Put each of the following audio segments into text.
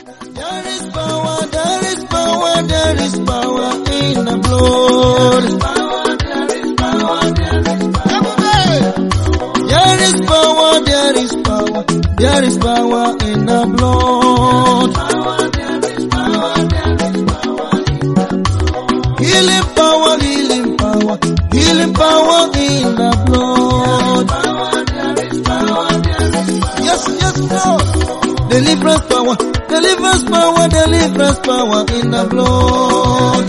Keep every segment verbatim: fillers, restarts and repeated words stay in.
There is power, there is power, there is power in the blood. There is power, there is power, there is power in the blood. Healing power, healing power, healing power in the blood. Yes, yes, Lord. Deliverance power, deliverance power, deliverance power in the blood.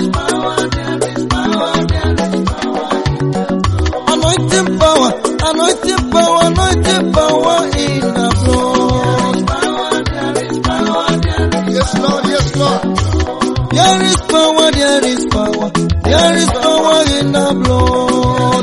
Anointing power, anointing power, anointing power in the blood. Yes, Lord, yes, Lord. There is power, there is power, there is power in the blood.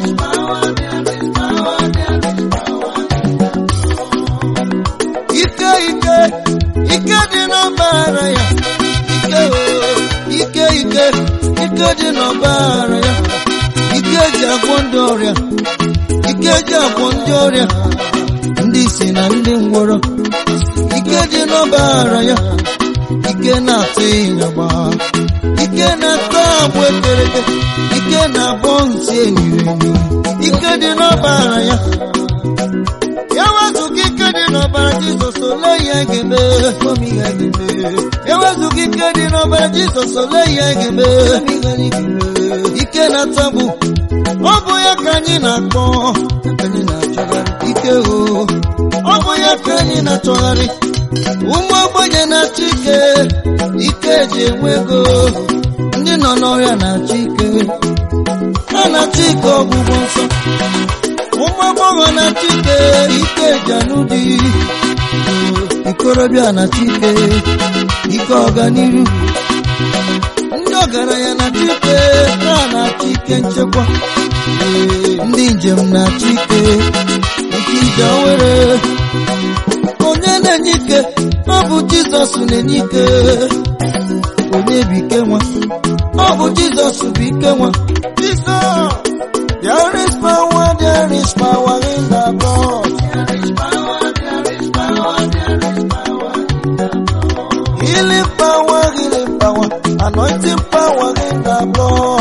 Ike, Ike, Ike di n'ọbara ya. Ike, oh, Ike, Ike, Ike di n'ọbara ya. Ike ji agwọ ndị ọrịa. Ike ji agwọ ndị ọrịa. Ndị isi na ndị ngwọrọ. Ike di n'ọbara ya. Ike na-atụ ịnyagba. Ike na-atụ agbụ ekereke. Ike na-abọ nsị enyiri enyo. Ike dị n'ọbara ya. Ya wezuga ike dị n'ọbara Jizọs, ole ihe ga-eme? Omi ihe ga-eme. Ya wezuga ike dị n'ọbara Jizọs, ole ihe ga-eme? Ike na-atagbu. Ọ bụ ya ka anyị na-akpọ. Anyị na-achọgharị ike o. Ọ bụ ya ka anyị na-achọgharị. Ụmụ ogbenye na-achọ ike. Ike ji enwe ego. Ndị nọ n'ọrịa na-achọ ike. Ha na-achọ ike ọgwụgwọ nsọ. Ụmụ agbọghọ na-achọ ike. Ike ji anụ di. Ikorobịa na-achọ ike. Ike ọganiru. Ndị ọgaranya na-achọ ike. Ha na-achọ ike nchekwa. Ndị njem na-achọ ike. Ike ije were. Onye na-enye ike, ọ bụ Jizọs na-enye ike. Onye bụ ike nwa, ọ bụ Jizọs bụ ike nwa. Jizọs, there is power, there is power in the blood. Healing power, healing power, anointing power in the blood.